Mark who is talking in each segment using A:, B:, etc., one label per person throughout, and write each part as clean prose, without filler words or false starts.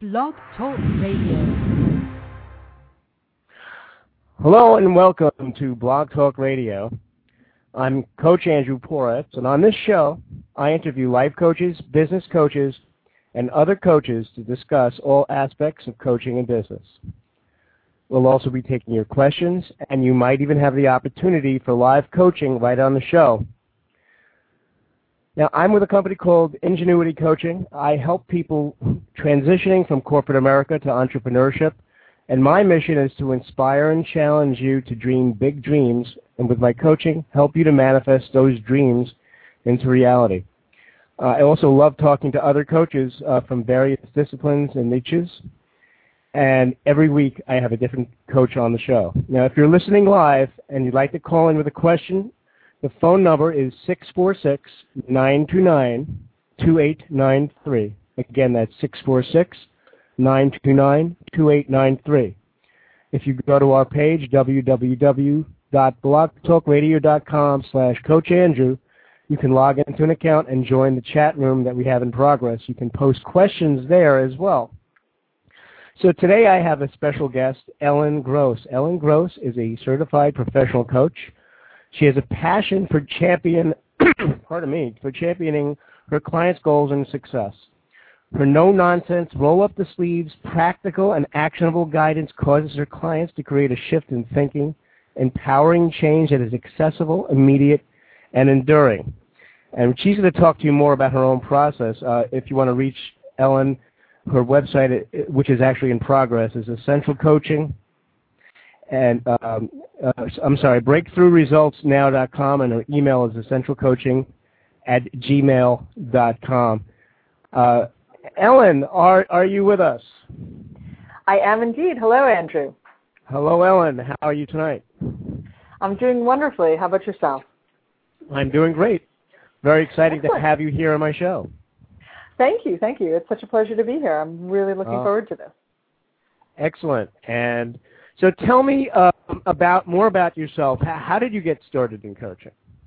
A: Blog Talk Radio.
B: Hello and welcome to Blog Talk Radio. I'm Coach Andrew Poretz, and on this show, I interview life coaches, business coaches, and other coaches to discuss all aspects of coaching and business. We'll also be taking your questions, and you might even have the opportunity for live coaching right on the show. Now, I'm with a company called Ingenuity Coaching. I help people transitioning from corporate America to entrepreneurship, and my mission is to inspire and challenge you to dream big dreams, and with my coaching, help you to manifest those dreams into reality. I also love talking to other coaches from various disciplines and niches, and every week I have a different coach on the show. Now, if you're listening live and you'd like to call in with a question, the phone number is 646-929-2893. Again, that's 646-929-2893. If you go to our page, www.blogtalkradio.com/CoachAndrew, you can log into an account and join the chat room that we have in progress. You can post questions there as well. So today I have a special guest, Ellen Gross. Ellen Gross is a certified professional coach. She has a passion for championing her clients' goals and success. Her no-nonsense, roll-up-the-sleeves, practical and actionable guidance causes her clients to create a shift in thinking, empowering change that is accessible, immediate, and enduring. And she's going to talk to you more about her own process. If you want to reach Ellen, her website, which is actually in progress, is Essential Coaching. And breakthroughresultsnow.com, and her email is essentialcoaching@gmail.com. Ellen, are you with us?
C: I am indeed. Hello, Andrew.
B: Hello, Ellen. How are you tonight?
C: I'm doing wonderfully. How about yourself?
B: I'm doing great. Very exciting
C: Excellent.
B: to have you here on my show.
C: Thank you. Thank you. It's such a pleasure to be here. I'm really looking forward to this.
B: Excellent. And so tell me more about yourself. How did you get started in coaching?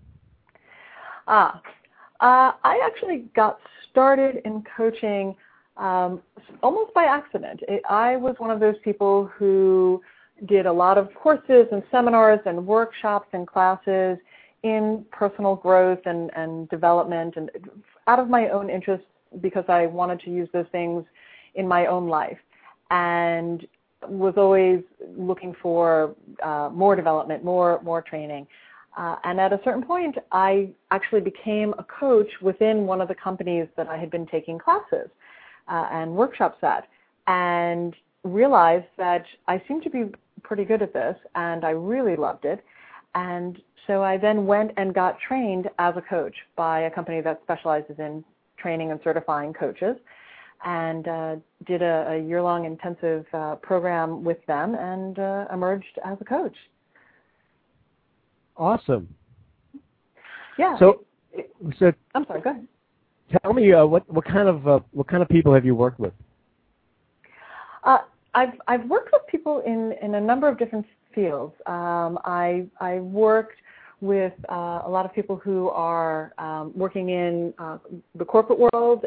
C: I actually got started in coaching almost by accident. I was one of those people who did a lot of courses and seminars and workshops and classes in personal growth and development, and out of my own interest because I wanted to use those things in my own life, and was always looking for more development, more training. And at a certain point, I actually became a coach within one of the companies that I had been taking classes and workshops at, and realized that I seemed to be pretty good at this, and I really loved it. And so I then went and got trained as a coach by a company that specializes in training and certifying coaches, and did a year-long intensive program with them, and emerged as a coach.
B: Awesome.
C: Yeah.
B: So
C: I'm sorry. Go ahead.
B: Tell me what kind of people have you worked with?
C: I've worked with people in a number of different fields. I worked with a lot of people who are working in the corporate world,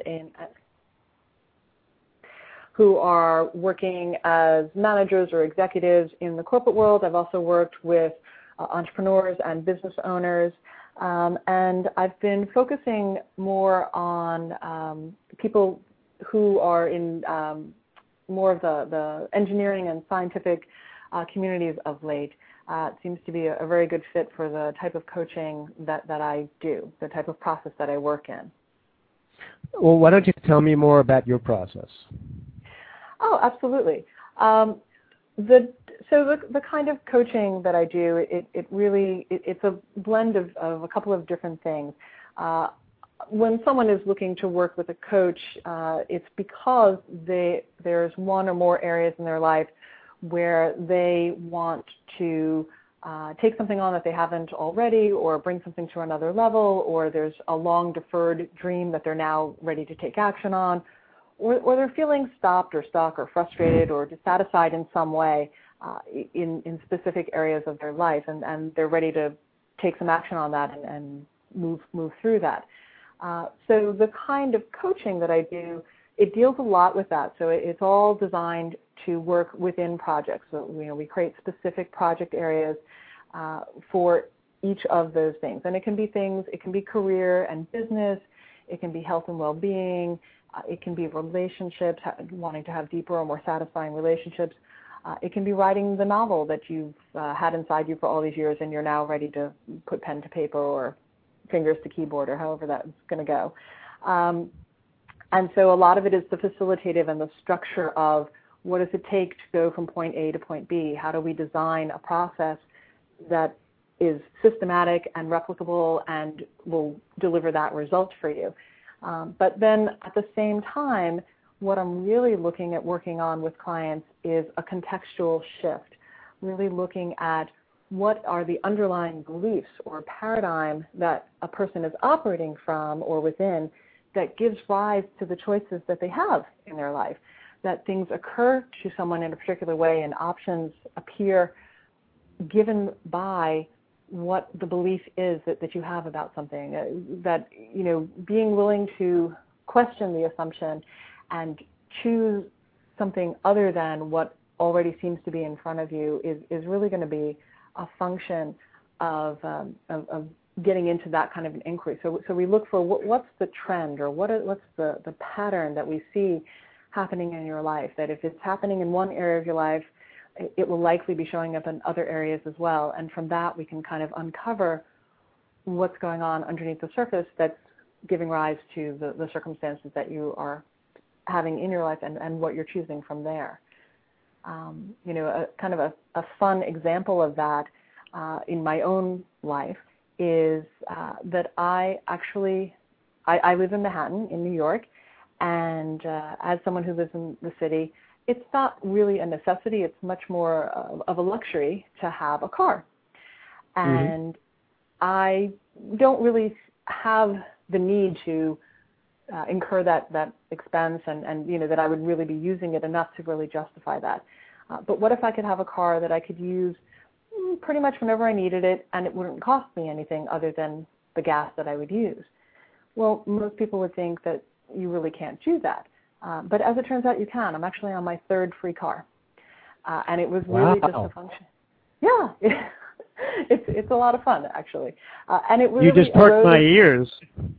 C: who are working as managers or executives in the corporate world. I've also worked with entrepreneurs and business owners, and I've been focusing more on people who are in more of the engineering and scientific communities of late. It seems to be a very good fit for the type of coaching that I do, the type of process that I work in.
B: Well, why don't you tell me more about your process?
C: Oh, absolutely. The kind of coaching that I do, it's a blend of a couple of different things. When someone is looking to work with a coach, it's because there's one or more areas in their life where they want to take something on that they haven't already, or bring something to another level, or there's a long deferred dream that they're now ready to take action on, or they're feeling stopped or stuck or frustrated or dissatisfied in some way in specific areas of their life, and they're ready to take some action on that and move through that. So the kind of coaching that I do it deals a lot with that. So it's all designed to work within projects. So, we create specific project areas for each of those things. And it can be things, it can be career and business, it can be health and well-being, it can be relationships, wanting to have deeper or more satisfying relationships. It can be writing the novel that you've had inside you for all these years and you're now ready to put pen to paper or fingers to keyboard or however that's going to go. And so a lot of it is the facilitative and the structure of what does it take to go from point A to point B? How do we design a process that is systematic and replicable and will deliver that result for you? But then at the same time, what I'm really looking at working on with clients is a contextual shift, really looking at what are the underlying beliefs or paradigm that a person is operating from or within that gives rise to the choices that they have in their life, that things occur to someone in a particular way and options appear given by what the belief is that you have about something, that, being willing to question the assumption and choose something other than what already seems to be in front of you is really going to be a function of getting into that kind of an inquiry. So we look for what's the trend or what's the pattern that we see happening in your life, that if it's happening in one area of your life, it will likely be showing up in other areas as well. And from that, we can kind of uncover what's going on underneath the surface that's giving rise to the circumstances that you are having in your life and what you're choosing from there. Kind of a fun example of that in my own life is that I live in Manhattan in New York, and as someone who lives in the city, it's not really a necessity. It's much more of a luxury to have a car. And I don't really have the need to incur that expense and that I would really be using it enough to really justify that. But what if I could have a car that I could use pretty much whenever I needed it and it wouldn't cost me anything other than the gas that I would use? Well, most people would think that you really can't do that. But as it turns out, you can. I'm actually on my third free car. And it was really just a function. Yeah. It's a lot of fun, actually. And it really
B: you just perked my ears.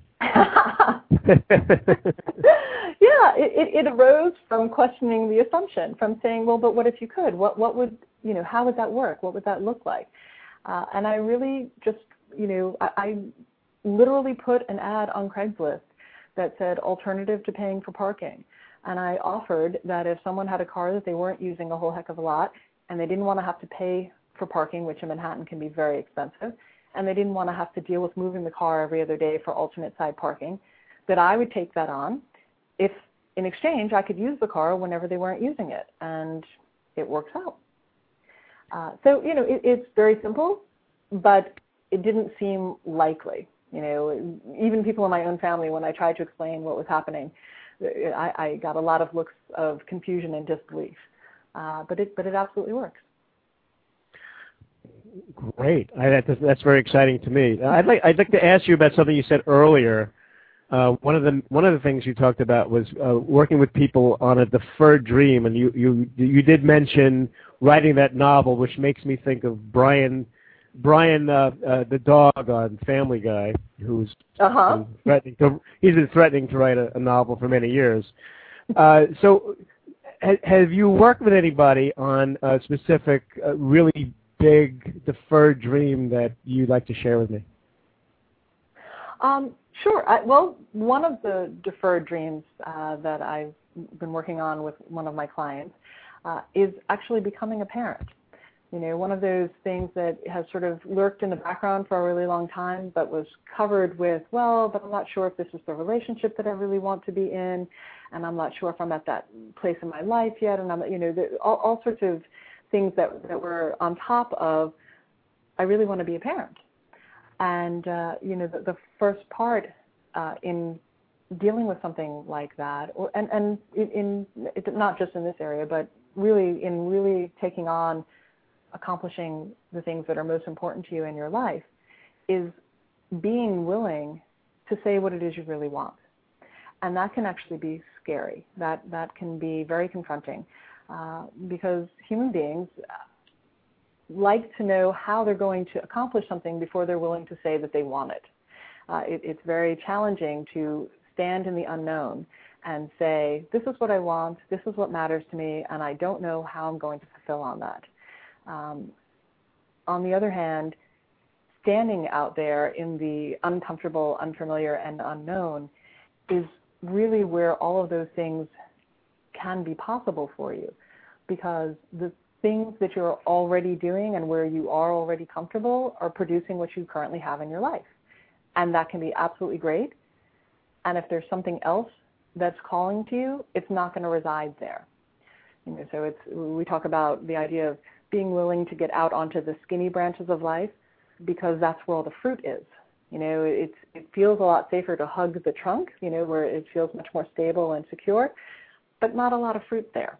C: Yeah, it arose from questioning the assumption, from saying, well, but what if you could? What would, how would that work? What would that look like? And I really just, I literally put an ad on Craigslist that said alternative to paying for parking. And I offered that if someone had a car that they weren't using a whole heck of a lot and they didn't want to have to pay for parking, which in Manhattan can be very expensive, and they didn't want to have to deal with moving the car every other day for alternate side parking, that I would take that on if in exchange I could use the car whenever they weren't using it. And it works out. So, it's very simple, but it didn't seem likely. Even people in my own family, when I tried to explain what was happening, I got a lot of looks of confusion and disbelief. But it absolutely works.
B: Great. That's very exciting to me. I'd like to ask you about something you said earlier. One of the things you talked about was working with people on a deferred dream, and you did mention writing that novel, which makes me think of Brian, the dog on Family Guy, who's he's been threatening to write a novel for many years. So, have you worked with anybody on a specific, really big deferred dream that you'd like to share with me?
C: Sure. Well, one of the deferred dreams that I've been working on with one of my clients is actually becoming a parent. One of those things that has sort of lurked in the background for a really long time, but was covered with, but I'm not sure if this is the relationship that I really want to be in, and I'm not sure if I'm at that place in my life yet, and I'm, all sorts of things that were on top of, I really want to be a parent. And, the first part in dealing with something like that, and not just in this area, but really taking on accomplishing the things that are most important to you in your life, is being willing to say what it is you really want. And that can actually be scary. That can be very confronting because human beings like to know how they're going to accomplish something before they're willing to say that they want it. It's very challenging to stand in the unknown and say, this is what I want, this is what matters to me, and I don't know how I'm going to fulfill on that. On the other hand, standing out there in the uncomfortable, unfamiliar, and unknown is really where all of those things can be possible for you, because the things that you're already doing and where you are already comfortable are producing what you currently have in your life. And that can be absolutely great. And if there's something else that's calling to you, it's not going to reside there. So we talk about the idea of being willing to get out onto the skinny branches of life, because that's where all the fruit is. It feels a lot safer to hug the trunk, where it feels much more stable and secure, but not a lot of fruit there.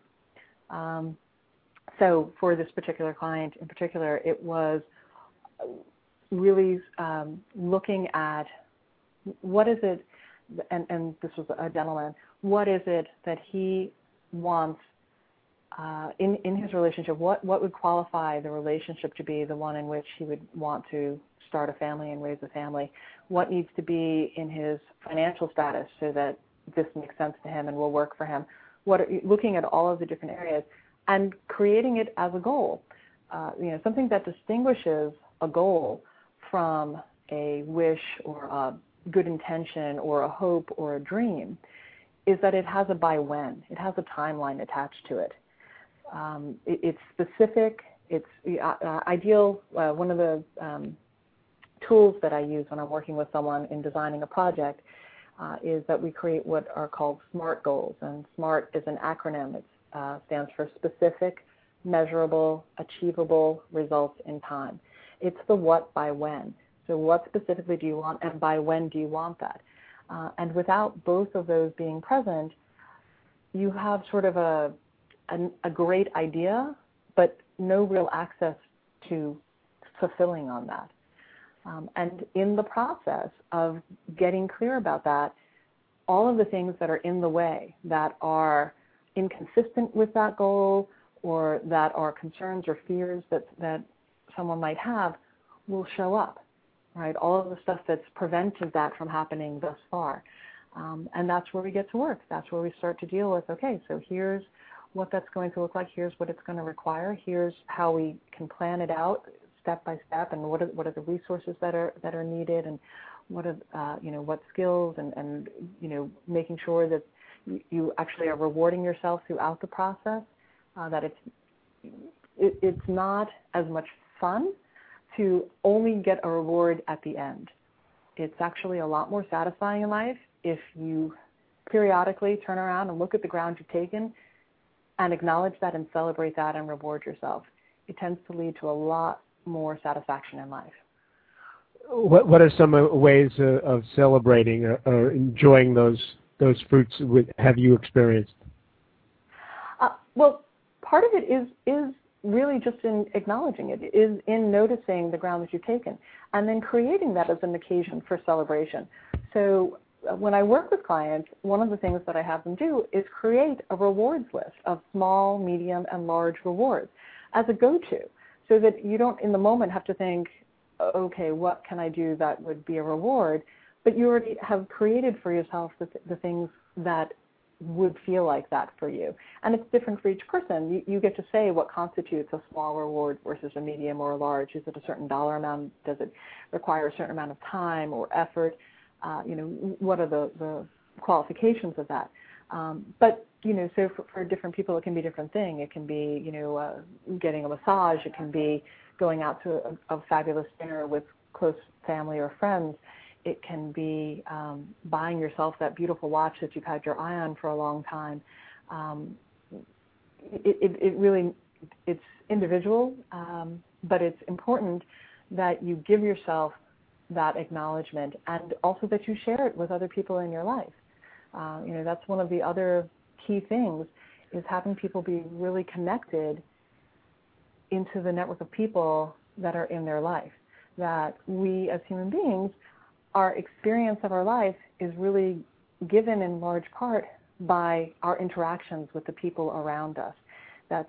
C: So for this particular client in particular, it was really looking at what is it, and this was a gentleman, what is it that he wants in his relationship, what would qualify the relationship to be the one in which he would want to start a family and raise a family, what needs to be in his financial status so that this makes sense to him and will work for him, looking at all of the different areas and creating it as a goal. Something that distinguishes a goal from a wish or a good intention or a hope or a dream is that it has a by when. It has a timeline attached to it. It's specific. It's ideal. One of the tools that I use when I'm working with someone in designing a project is that we create what are called SMART goals. And SMART is an acronym. It stands for specific, measurable, achievable results in time. It's the what by when. So what specifically do you want, and by when do you want that? And without both of those being present, you have sort of a great idea, but no real access to fulfilling on that. And in the process of getting clear about that, all of the things that are in the way, that are inconsistent with that goal, or that are concerns or fears that someone might have, will show up, right? All of the stuff that's prevented that from happening thus far. And that's where we get to work. That's where we start to deal with, okay, so here's what that's going to look like, here's what it's going to require, here's how we can plan it out step by step, and what are the resources that are needed, and what are what skills, and making sure that you actually are rewarding yourself throughout the process, that it's not as much fun to only get a reward at the end. It's actually a lot more satisfying in life if you periodically turn around and look at the ground you've taken and acknowledge that and celebrate that and reward yourself. It tends to lead to a lot more satisfaction in life.
B: What are some ways of celebrating or enjoying those fruits have you experienced?
C: Well, part of it is really just in acknowledging it, is in noticing the ground that you've taken, and then creating that as an occasion for celebration. So when I work with clients, one of the things that I have them do is create a rewards list of small, medium, and large rewards as a go-to, so that you don't in the moment have to think, okay, what can I do that would be a reward? But you already have created for yourself the things that would feel like that for you. And it's different for each person. You get to say what constitutes a small reward versus a medium or a large. Is it a certain dollar amount? Does it require a certain amount of time or effort? What are the qualifications of that? But, so for different people, it can be a different thing. It can be, getting a massage. It can be going out to a fabulous dinner with close family or friends. It can be buying yourself that beautiful watch that you've had your eye on for a long time. It really, it's individual, but it's important that you give yourself that acknowledgement, and also that you share it with other people in your life. That's one of the other key things, is having people be really connected into the network of people that are in their life. That we as human beings, our experience of our life is really given in large part by our interactions with the people around us. That's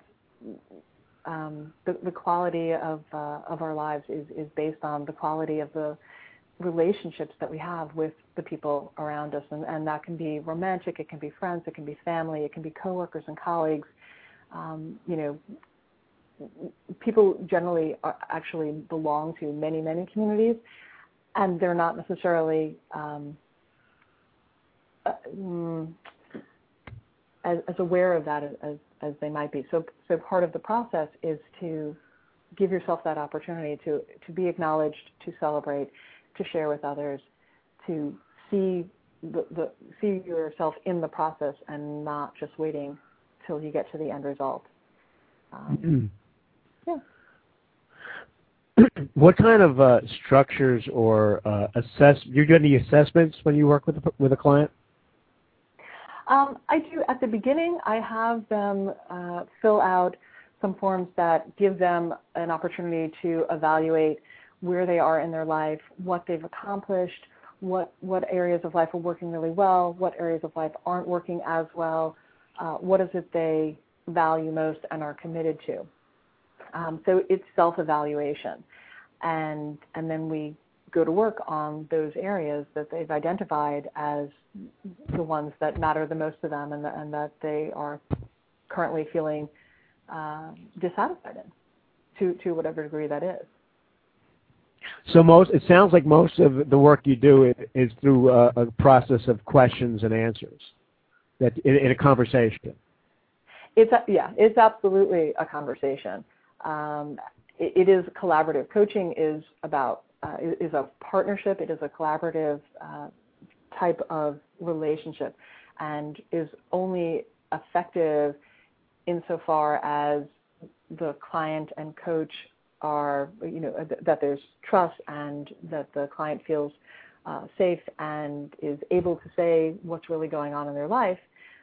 C: the quality of our lives is based on the quality of the relationships that we have with the people around us, and that can be romantic, it can be friends, it can be family, it can be coworkers and colleagues. People generally actually belong to many, many communities, and they're not necessarily as aware of that as they might be. So part of the process is to give yourself that opportunity to be acknowledged, to celebrate, to share with others, to see see yourself in the process and not just waiting till you get to the end result. Yeah.
B: What kind of structures or you do any assessments when you work with a client?
C: I do. At the beginning, I have them fill out some forms that give them an opportunity to evaluate where they are in their life, what they've accomplished, what areas of life are working really well, what areas of life aren't working as well, what is it they value most and are committed to. So it's self-evaluation. And then we go to work on those areas that they've identified as the ones that matter the most to them and that they are currently feeling dissatisfied in, to whatever degree that is.
B: So it sounds like most of the work you do is through a process of questions and answers, that in a conversation.
C: It's absolutely a conversation. It is collaborative. Coaching is about is a partnership. It is a collaborative type of relationship, and is only effective insofar as the client and coach are, that there's trust and that the client feels safe and is able to say what's really going on in their life.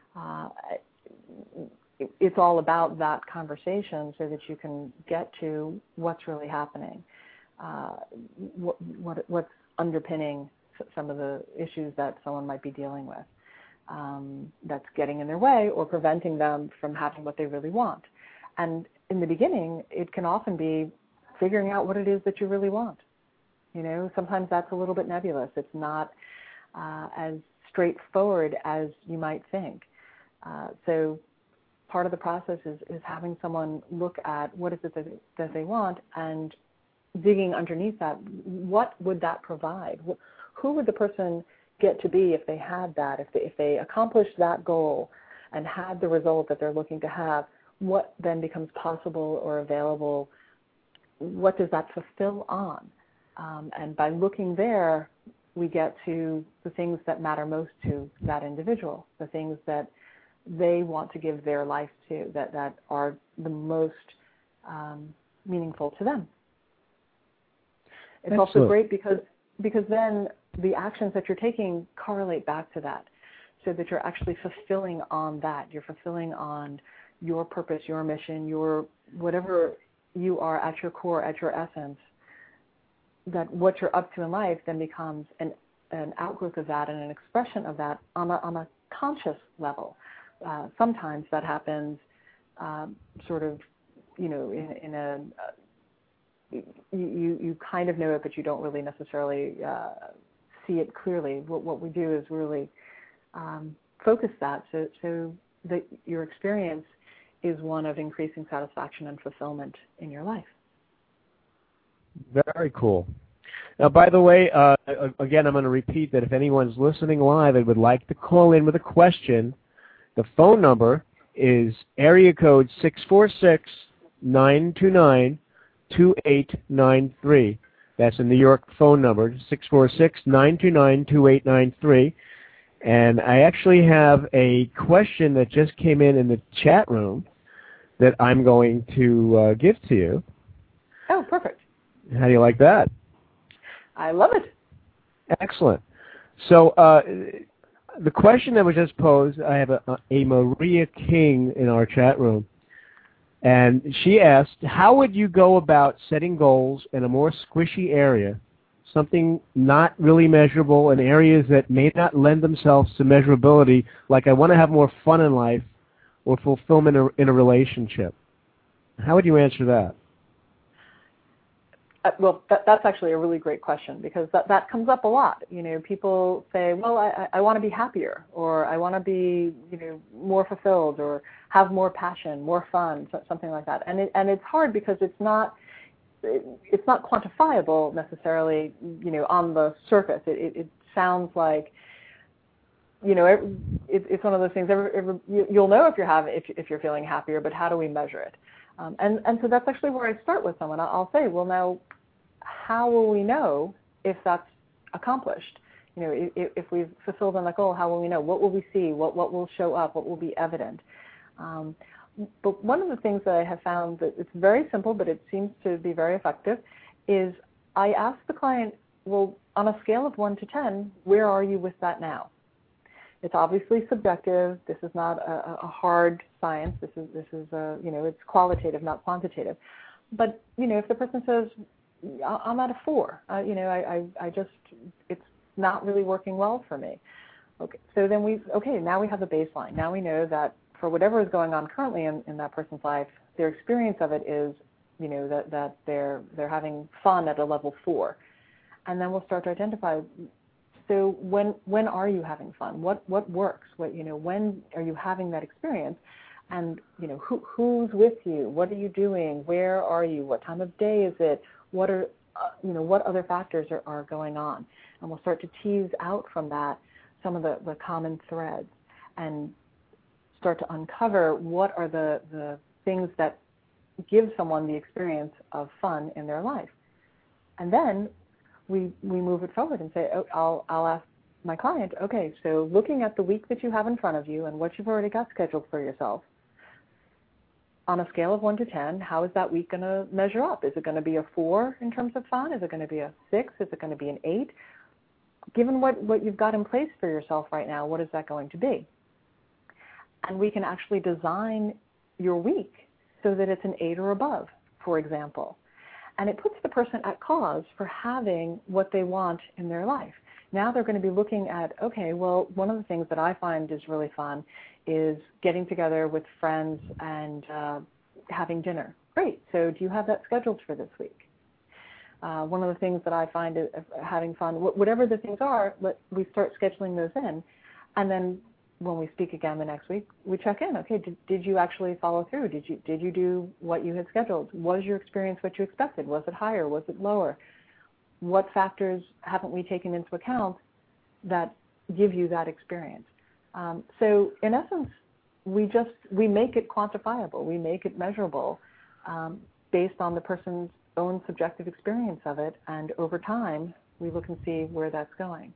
C: It's all about that conversation so that you can get to what's really happening, what's underpinning some of the issues that someone might be dealing with, that's getting in their way or preventing them from having what they really want. And in the beginning, it can often be figuring out what it is that you really want. Sometimes that's a little bit nebulous. It's not as straightforward as you might think. So part of the process is having someone look at what is it that they want and digging underneath that. What would that provide? Who would the person get to be if they had that, if they accomplished that goal and had the result that they're looking to have? What then becomes possible or available? What does that fulfill on? And by looking there, we get to the things that matter most to that individual, the things that they want to give their life to, that are the most meaningful to them. It's
B: Excellent.
C: Also great because then the actions that you're taking correlate back to that, so that you're actually fulfilling on that. You're fulfilling on your purpose, your mission, your whatever you are at your core, at your essence, that what you're up to in life then becomes an outgrowth of that and an expression of that on a conscious level. Sometimes that happens sort of, in a, you kind of know it, but you don't really necessarily see it clearly. What we do is really focus that so that your experience is one of increasing satisfaction and fulfillment in your life.
B: Very cool. Now, by the way, again, I'm going to repeat that if anyone's listening live and would like to call in with a question, the phone number is area code 646-929-2893. That's a New York phone number, 646-929-2893. And I actually have a question that just came in the chat room that I'm going to give to you.
C: Oh, perfect.
B: How do you like that?
C: I love it.
B: Excellent. So the question that was just posed, I have a Maria King in our chat room, and she asked, how would you go about setting goals in a more squishy area something not really measurable in areas that may not lend themselves to measurability, like I want to have more fun in life or fulfillment in a relationship? How would you answer that?
C: Well, that's actually a really great question, because that comes up a lot. People say, well, I want to be happier, or I want to be, more fulfilled, or have more passion, more fun, something like that. And it's hard because it's not quantifiable necessarily, on the surface. It sounds like, it's one of those things. You'll know if you're feeling happier, but how do we measure it? And so that's actually where I start with someone. I'll say, well, now, how will we know if that's accomplished? If we've fulfilled on the goal, how will we know? What will we see? What will show up? What will be evident? But one of the things that I have found that it's very simple, but it seems to be very effective, is I ask the client, well, on a scale of 1 to 10, where are you with that now? It's obviously subjective. This is not a hard science. This is it's qualitative, not quantitative. But if the person says, I'm at a 4, I just, it's not really working well for me. Okay, so then now we have a baseline. Now we know that for whatever is going on currently in that person's life, their experience of it is, that they're having fun at a level 4, and then we'll start to identify. So when are you having fun? What works? When are you having that experience? And who's with you? What are you doing? Where are you? What time of day is it? What are what other factors are going on? And we'll start to tease out from that some of the common threads and start to uncover what are the things that give someone the experience of fun in their life. And then we move it forward and say, I'll ask my client, okay, so looking at the week that you have in front of you and what you've already got scheduled for yourself, on a scale of 1 to 10, how is that week going to measure up? Is it going to be a 4 in terms of fun? Is it going to be a 6? Is it going to be an 8? Given what you've got in place for yourself right now, what is that going to be? And we can actually design your week so that it's an 8 or above, for example. And it puts the person at cause for having what they want in their life. Now they're going to be looking at, okay, well, one of the things that I find is really fun is getting together with friends and having dinner. Great. So do you have that scheduled for this week? One of the things that I find is having fun, whatever the things are, we start scheduling those in. And then when we speak again the next week, we check in. Okay, did you actually follow through? Did you do what you had scheduled? Was your experience what you expected? Was it higher? Was it lower? What factors haven't we taken into account that give you that experience? So in essence, we make it quantifiable. We make it measurable based on the person's own subjective experience of it. And over time, we look and see where that's going.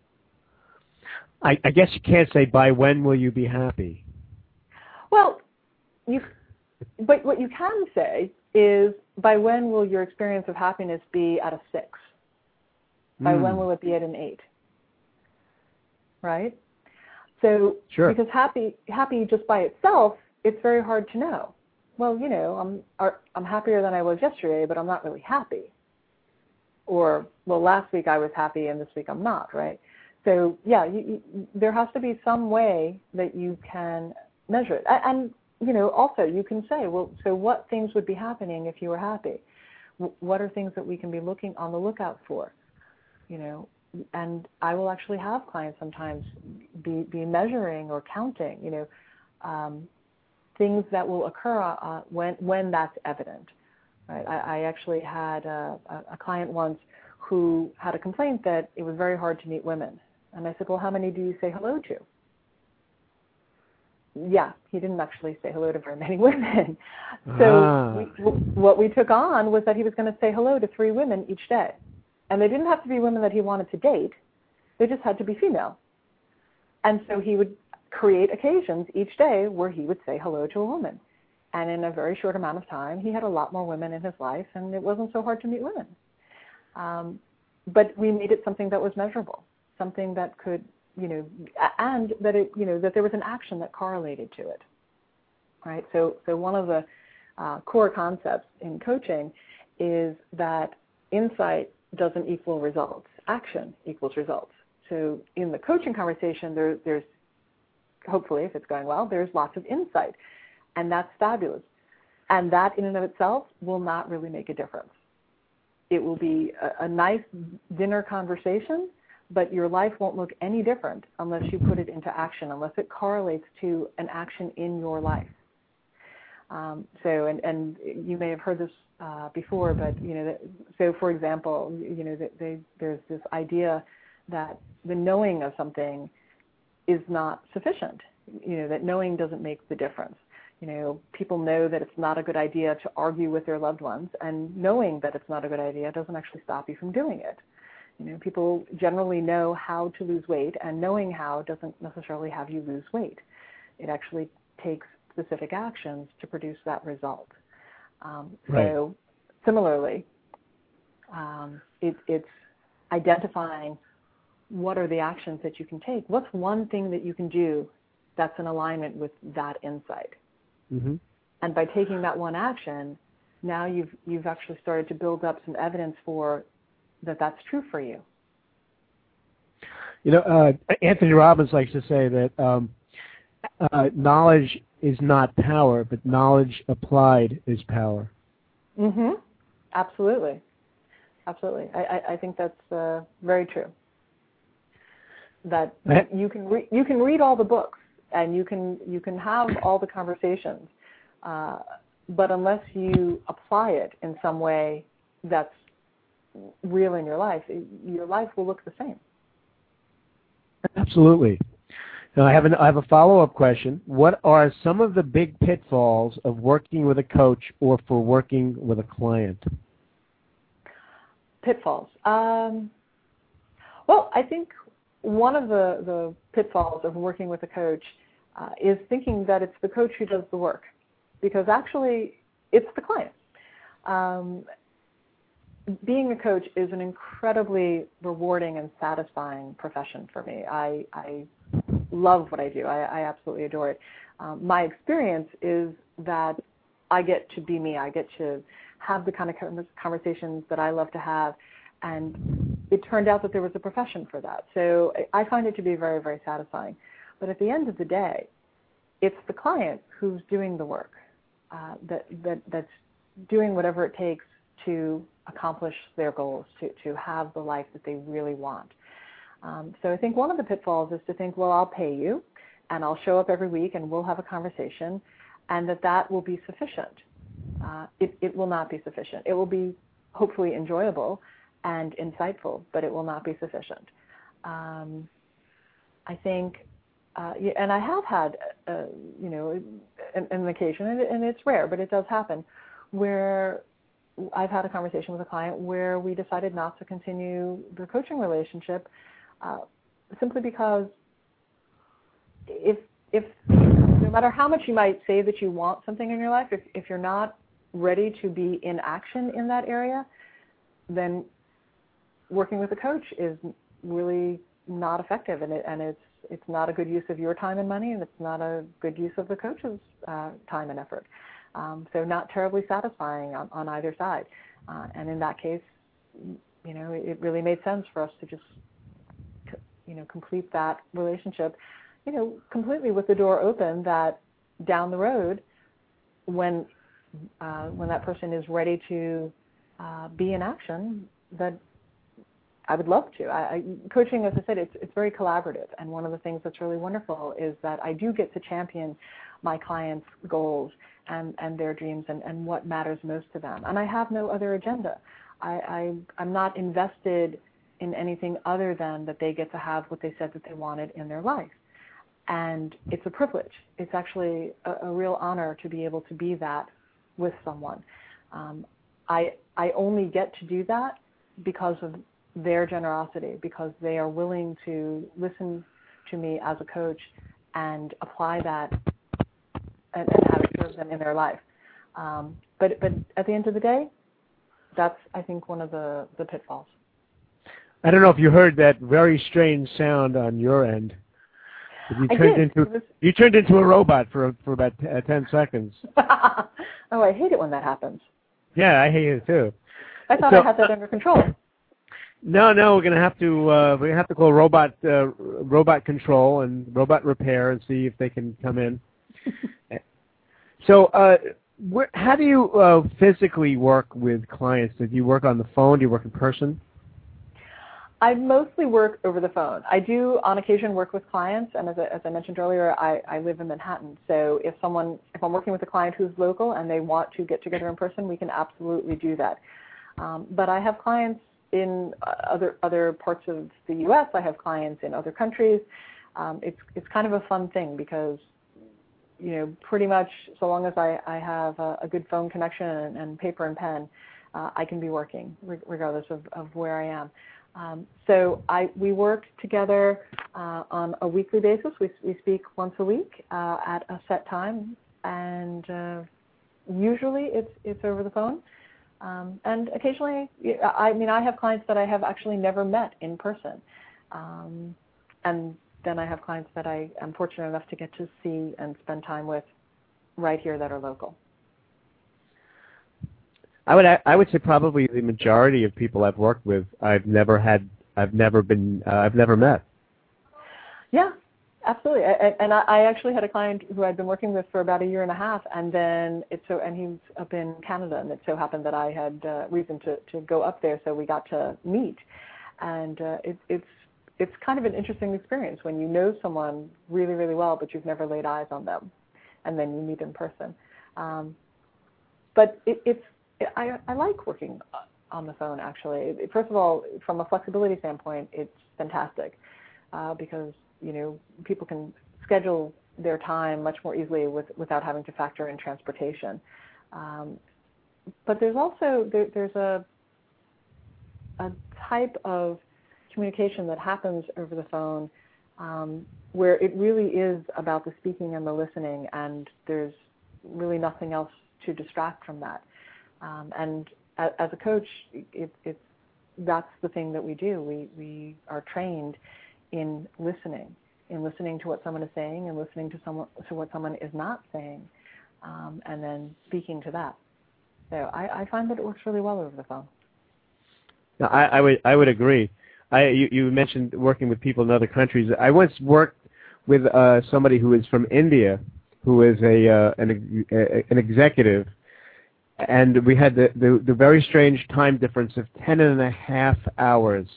B: I guess you can't say, by when will you be happy?
C: Well, but what you can say is, by when will your experience of happiness be at a 6? By when will it be at an 8? Right? So,
B: sure.
C: Because happy just by itself, it's very hard to know. Well, I'm happier than I was yesterday, but I'm not really happy. Or, well, last week I was happy and this week I'm not, right? So, yeah, there has to be some way that you can measure it. And, also you can say, well, so what things would be happening if you were happy? What are things that we can be on the lookout for? And I will actually have clients sometimes be measuring or counting, things that will occur when that's evident. Right? I actually had a client once who had a complaint that it was very hard to meet women. And I said, well, how many do you say hello to? Yeah, he didn't actually say hello to very many women. So what we took on was that he was going to say hello to 3 women each day. And they didn't have to be women that he wanted to date. They just had to be female. And so he would create occasions each day where he would say hello to a woman. And in a very short amount of time, he had a lot more women in his life, and it wasn't so hard to meet women. But we made it something that was measurable, something that could, and that it, that there was an action that correlated to it. Right? So one of the core concepts in coaching is that insight doesn't equal results. Action equals results. So in the coaching conversation, there's hopefully, if it's going well, there's lots of insight, and that's fabulous. And that in and of itself will not really make a difference. It will be a nice dinner conversation, but your life won't look any different unless you put it into action, unless it correlates to an action in your life. And you may have heard this before, but so for example, there's this idea that the knowing of something is not sufficient. That knowing doesn't make the difference. People know that it's not a good idea to argue with their loved ones, and knowing that it's not a good idea doesn't actually stop you from doing it. People generally know how to lose weight, and knowing how doesn't necessarily have you lose weight. It actually takes specific actions to produce that result. So similarly, it's identifying what are the actions that you can take. What's one thing that you can do that's in alignment with that insight?
B: Mm-hmm.
C: And by taking that one action, now you've actually started to build up some evidence for that's true for you.
B: Anthony Robbins likes to say that knowledge is not power, but knowledge applied is power.
C: Mm-hmm. Absolutely. Absolutely. I think that's very true. That you can read all the books and you can have all the conversations, but unless you apply it in some way that's real in your life will look the same.
B: Absolutely. Now I have a follow-up question. What are some of the big pitfalls of working with a coach or for working with a client?
C: Pitfalls. Well, I think one of the pitfalls of working with a coach is thinking that it's the coach who does the work, because actually it's the client. Being a coach is an incredibly rewarding and satisfying profession for me. I love what I do. I absolutely adore it. My experience is that I get to be me. I get to have the kind of conversations that I love to have, and it turned out that there was a profession for that. So I find it to be very, very satisfying. But at the end of the day, it's the client who's doing the work, that's doing whatever it takes to accomplish their goals, to have the life that they really want. So I think one of the pitfalls is to think, well, I'll pay you, and I'll show up every week, and we'll have a conversation, and that will be sufficient. It will not be sufficient. It will be hopefully enjoyable and insightful, but it will not be sufficient. I think, and I have had, an occasion, and it's rare, but it does happen, where I've had a conversation with a client where we decided not to continue the coaching relationship, simply because if no matter how much you might say that you want something in your life, if you're not ready to be in action in that area, then working with a coach is really not effective, and it's not a good use of your time and money, and it's not a good use of the coach's time and effort. So not terribly satisfying on either side. And in that case, it really made sense for us to just, complete that relationship, completely with the door open that down the road, when that person is ready to be in action, that I would love to. Coaching, as I said, it's very collaborative. And one of the things that's really wonderful is that I do get to champion my clients' goals and their dreams and what matters most to them. And I have no other agenda. I'm not invested in anything other than that they get to have what they said that they wanted in their life. And it's a privilege. It's actually a real honor to be able to be that with someone. I only get to do that because of their generosity, because they are willing to listen to me as a coach and apply that and have it serve them in their life. But at the end of the day, that's, I think, one of the pitfalls.
B: I don't know if you heard that very strange sound on your end. You turned into a robot for about 10 seconds.
C: Oh, I hate it when that happens.
B: Yeah, I hate it too.
C: I thought I had that under control.
B: No, we're gonna have to call robot control and robot repair and see if they can come in. So, how do you physically work with clients? Do you work on the phone? Do you work in person?
C: I mostly work over the phone. I do, on occasion, work with clients, and as I mentioned earlier, I live in Manhattan. So if I'm working with a client who's local and they want to get together in person, we can absolutely do that. But I have clients in other parts of the U.S. I have clients in other countries. It's kind of a fun thing because, pretty much so long as I have a good phone connection and paper and pen, I can be working regardless of where I am. So we work together on a weekly basis. We speak once a week at a set time, and usually it's over the phone. And occasionally, I have clients that I have actually never met in person, and then I have clients that I am fortunate enough to get to see and spend time with right here that are local.
B: I would say probably the majority of people I've worked with I've never met. Yeah,
C: absolutely. And I actually had a client who I'd been working with for about a year and a half, and then and he's up in Canada, and it so happened that I had reason to go up there, so we got to meet, and it's kind of an interesting experience when you know someone really, really well, but you've never laid eyes on them, and then you meet in person. But I like working on the phone, actually. First of all, from a flexibility standpoint, it's fantastic because, people can schedule their time much more easily without having to factor in transportation. But there's also, there's a type of communication that happens over the phone where it really is about the speaking and the listening, and there's really nothing else to distract from that. And as a coach, that's the thing that we do. We are trained in listening to what someone is saying and listening to what someone is not saying, and then speaking to that. So I find that it works really well over the phone.
B: No, I would agree. You mentioned working with people in other countries. I once worked with somebody who is from India, who is an executive. And we had the very strange time difference of 10.5 hours.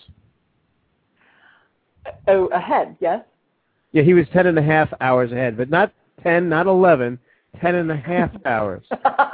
C: Oh, ahead, yes?
B: Yeah, he was 10.5 hours ahead, but not 10, not 11, 10.5 hours.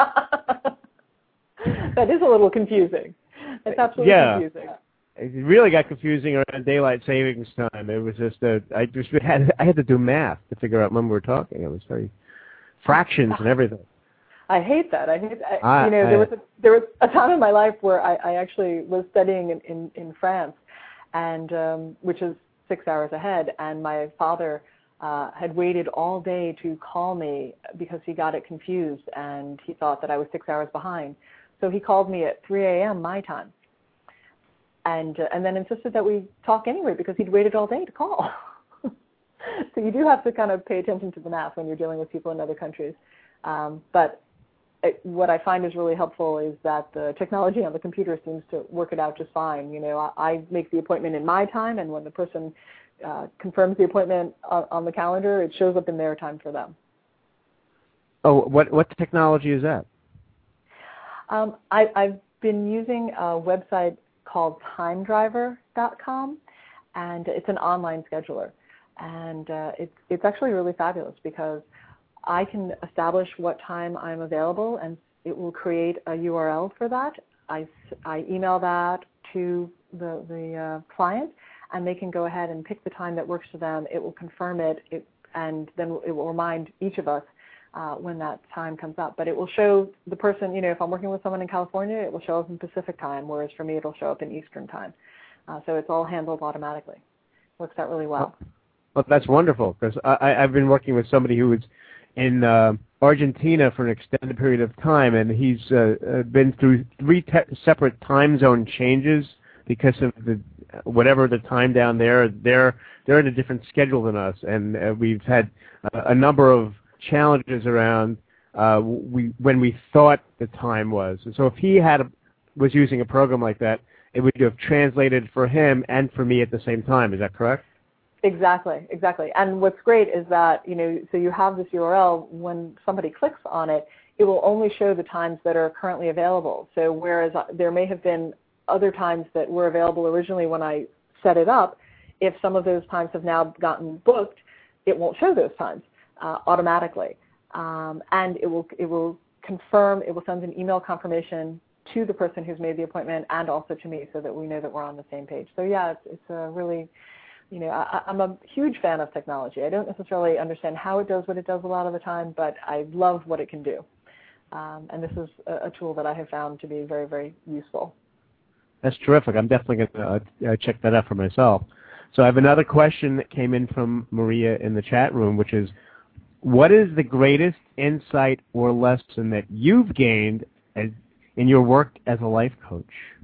C: That is a little confusing. That's absolutely confusing.
B: It really got confusing around daylight savings time. It was just I had to do math to figure out when we were talking. It was very fractions and everything.
C: I hate that. There was a time in my life where I actually was studying in France, and which is 6 hours ahead, and my father had waited all day to call me because he got it confused, and he thought that I was 6 hours behind. So he called me at 3 a.m. my time, and then insisted that we talk anyway because he'd waited all day to call. So you do have to kind of pay attention to the math when you're dealing with people in other countries. But what I find is really helpful is that the technology on the computer seems to work it out just fine. I make the appointment in my time, and when the person confirms the appointment on the calendar, it shows up in their time for them.
B: Oh, what technology is that?
C: I've been using a website called TimeDriver.com, and it's an online scheduler. And it's actually really fabulous because I can establish what time I'm available, and it will create a URL for that. I email that to the client, and they can go ahead and pick the time that works for them. It will confirm it, and then it will remind each of us when that time comes up. But it will show the person, if I'm working with someone in California, it will show up in Pacific time, whereas for me it'll show up in Eastern time. So it's all handled automatically. Works out really well.
B: Well, that's wonderful, because I've been working with somebody who was in Argentina for an extended period of time, and he's been through 3 separate time zone changes because of whatever the time down there. They're in a different schedule than us, and we've had a number of challenges around when we thought the time was. So if he was using a program like that, it would have translated for him and for me at the same time. Is that correct?
C: Exactly. And what's great is that, so you have this URL, when somebody clicks on it, it will only show the times that are currently available. So whereas there may have been other times that were available originally when I set it up, if some of those times have now gotten booked, it won't show those times automatically. And it will confirm, it will send an email confirmation to the person who's made the appointment and also to me, so that we know that we're on the same page. So yeah, it's a really, I'm a huge fan of technology. I don't necessarily understand how it does what it does a lot of the time, but I love what it can do. And this is a tool that I have found to be very, very useful.
B: That's terrific. I'm definitely going to check that out for myself. So I have another question that came in from Maria in the chat room, which is, what is the greatest insight or lesson that you've gained in your work as a life coach?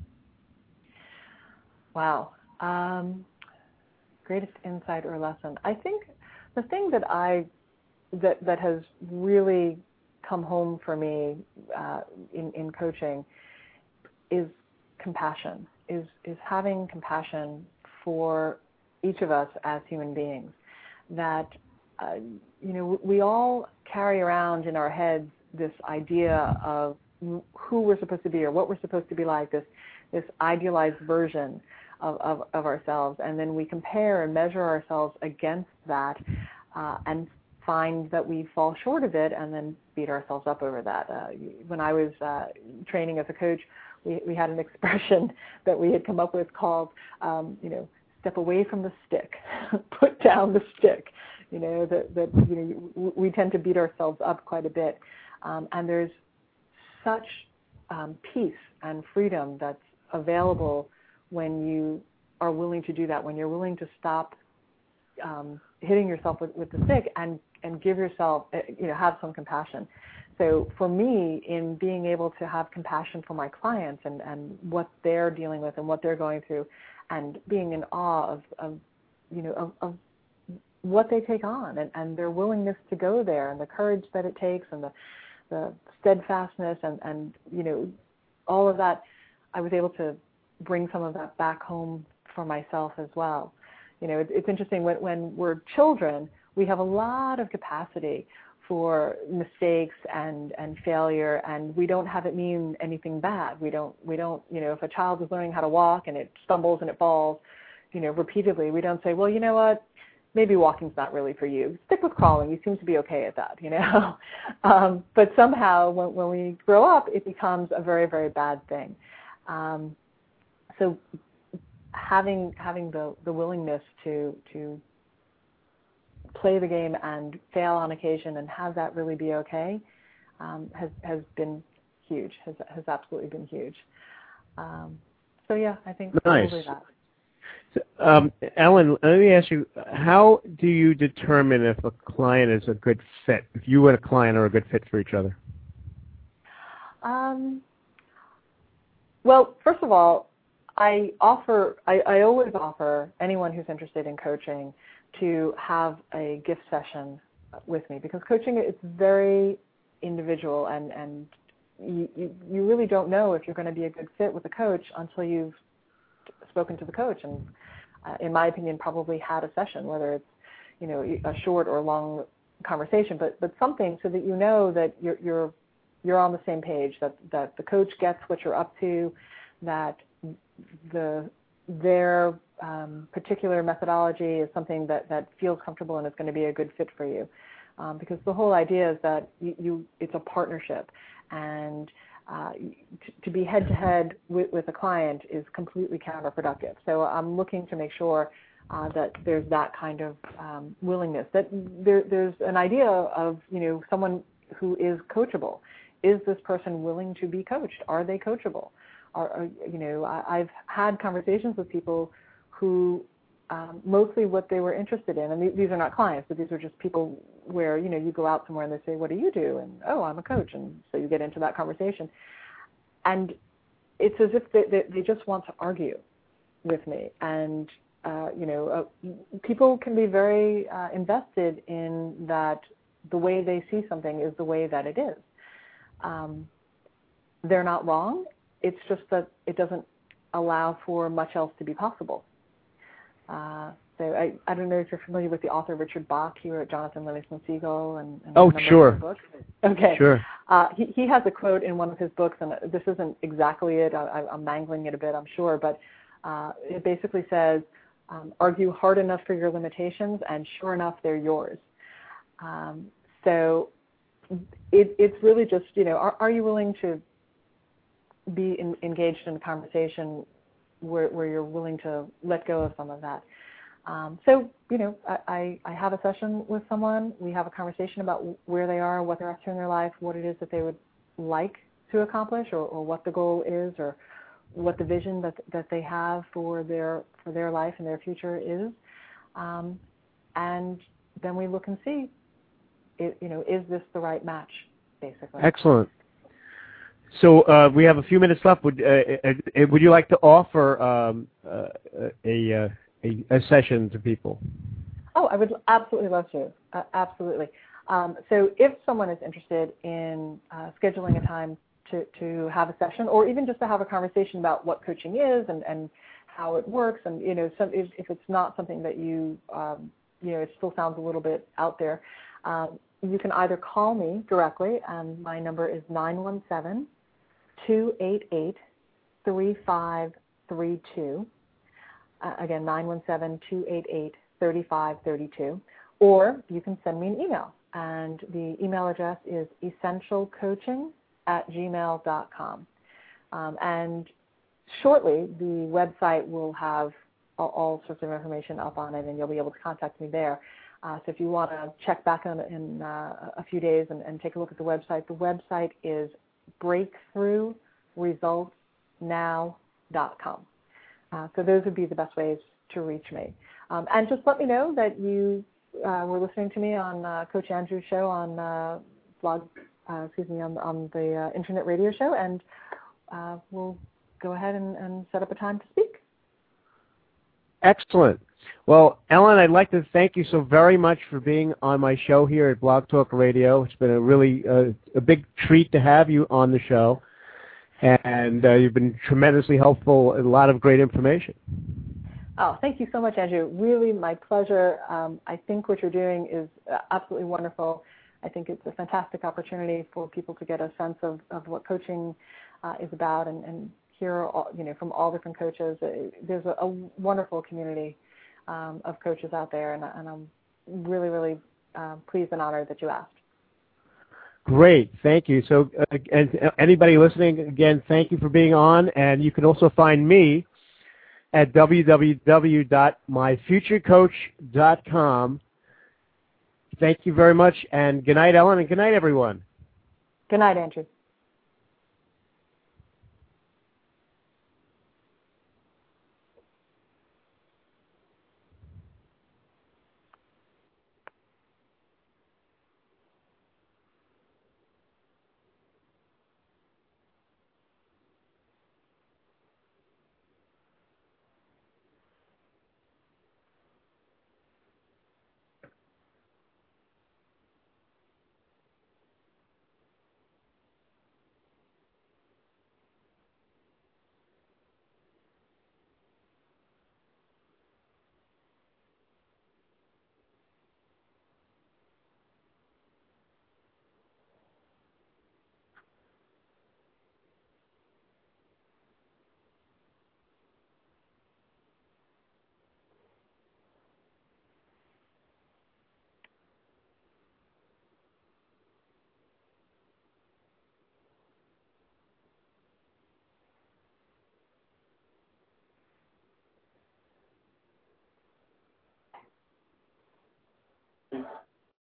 C: Wow. Greatest insight or lesson. I think the thing that has really come home for me in coaching is compassion, is having compassion for each of us as human beings. That, we all carry around in our heads this idea of who we're supposed to be or what we're supposed to be like, this idealized version of ourselves, and then we compare and measure ourselves against that and find that we fall short of it and then beat ourselves up over that. When I was training as a coach, we had an expression that we had come up with called, step away from the stick, put down the stick. We tend to beat ourselves up quite a bit. And there's such peace and freedom that's available when you are willing to do that, when you're willing to stop hitting yourself with the stick and give yourself, have some compassion. So for me, in being able to have compassion for my clients and what they're dealing with and what they're going through, and being in awe of what they take on and their willingness to go there and the courage that it takes and the steadfastness and all of that, I was able to bring some of that back home for myself as well. It's interesting, when we're children, we have a lot of capacity for mistakes and failure, and we don't have it mean anything bad. We don't, if a child is learning how to walk and it stumbles and it falls, repeatedly, we don't say, well, you know what, maybe walking's not really for you. Stick with crawling. You seem to be okay at that, But somehow when we grow up, it becomes a very, very bad thing. So having the willingness to play the game and fail on occasion and have that really be okay has been huge, has absolutely been huge. So yeah, I think probably that.
B: So, Ellen, let me ask you, how do you determine if a client is a good fit, if you and a client are a good fit for each other?
C: Well, first of all, I always offer anyone who's interested in coaching to have a gift session with me, because coaching is very individual, and you really don't know if you're going to be a good fit with a coach until you've spoken to the coach and, in my opinion, probably had a session, whether it's a short or long conversation, but something so that you know that you're on the same page, that the coach gets what you're up to, that their particular methodology is something that feels comfortable and is going to be a good fit for you. Because the whole idea is that it's a partnership, and to be head-to-head with a client is completely counterproductive. So I'm looking to make sure that there's that kind of willingness, that there's an idea of someone who is coachable. Is this person willing to be coached? Are they coachable? I've had conversations with people who mostly what they were interested in, and these are not clients, but these are just people where you go out somewhere and they say, what do you do? And, oh, I'm a coach. And so you get into that conversation. And it's as if they just want to argue with me. And, people can be very invested in that the way they see something is the way that it is. They're not wrong. It's just that it doesn't allow for much else to be possible. So I don't know if you're familiar with the author Richard Bach. He wrote Jonathan Livingston Seagull and a number of other books. Okay.
B: Sure.
C: He has a quote in one of his books, and this isn't exactly it. I'm mangling it a bit, I'm sure, but it basically says, argue hard enough for your limitations, and sure enough, they're yours. So it's really just, are you willing to be engaged in a conversation where you're willing to let go of some of that? So, I have a session with someone. We have a conversation about where they are, what they're up to in their life, what it is that they would like to accomplish, or what the goal is, or what the vision that they have for their life and their future is. And then we look and see, is this the right match, basically?
B: Excellent. So we have a few minutes left. Would you like to offer a session to people?
C: Oh, I would absolutely love to. Absolutely. So if someone is interested in scheduling a time to have a session, or even just to have a conversation about what coaching is and how it works, and if it's not something that it still sounds a little bit out there, you can either call me directly, and my number is 917-288-3532. Again, 917-288-3532. Or you can send me an email, and the email address is essentialcoaching@gmail.com. And shortly, the website will have all sorts of information up on it, and you'll be able to contact me there. So if you want to check back on it in a few days and take a look at the website is breakthroughresultsnow.com. So those would be the best ways to reach me. And just let me know that you were listening to me on Coach Andrew's show on on the internet radio show, and we'll go ahead and set up a time to speak.
B: Excellent. Well, Ellen, I'd like to thank you so very much for being on my show here at Blog Talk Radio. It's been a really a big treat to have you on the show, and you've been tremendously helpful and a lot of great information.
C: Oh, thank you so much, Andrew. Really, my pleasure. I think what you're doing is absolutely wonderful. I think it's a fantastic opportunity for people to get a sense of what coaching is about, and hear from all different coaches. There's a wonderful community of coaches out there, and I'm really, really pleased and honored that you asked.
B: Great, thank you. So, and anybody listening, again, thank you for being on, and you can also find me at www.myfuturecoach.com. Thank you very much, and good night, Ellen, and good night, everyone.
C: Good night, Andrew.